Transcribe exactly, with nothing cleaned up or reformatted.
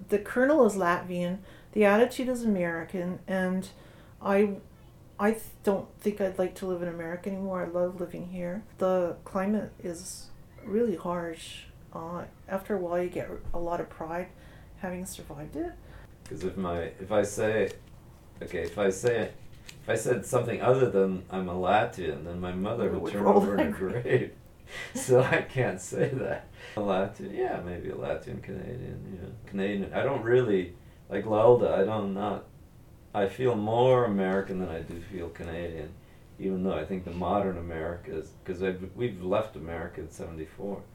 the kernel is Latvian, the attitude is American, and I I th- don't think I'd like to live in America anymore. I love living here. The climate is really harsh. Uh, after a while, you get a lot of pride having survived it. Because if my if I say, okay, if I say if I said something other than I'm a Latvian, then my mother would, Would turn roll over in her like- grave. So I can't say that. A Latvian, yeah, maybe a Latvian Canadian, yeah, Canadian. I don't really like Lelda. I don't not. I feel more American than I do feel Canadian, even though I think the modern America is because we've left America in seventy-four.